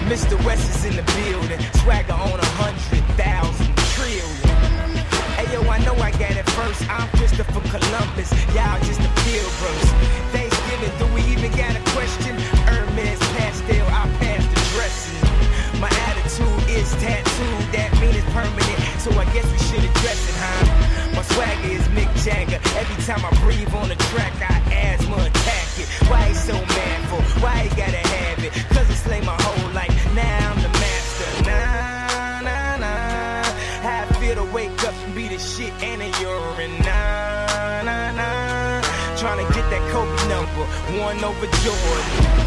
Mr. West is in the building. Swagger on 100,000 trillion. Hey yo, I know I got it first. I'm Christopher Columbus. Y'all just the pilgrims. Thanksgiving, do we even got a question? Hermes pastel, I pass the dressing. My attitude is tattooed, that mean it's permanent. So I guess we should address it, huh? My swagger is Mick Jagger. Every time I breathe on the track, I asthma attack it. Why he so manful? Why he gotta have it? Cause it's like my whole life. Now I'm the master. Nah, nah, nah. How I feel to wake up and be the shit and a urine. Nah, nah, nah. Trying to get that Kobe number, 1 over Jordan.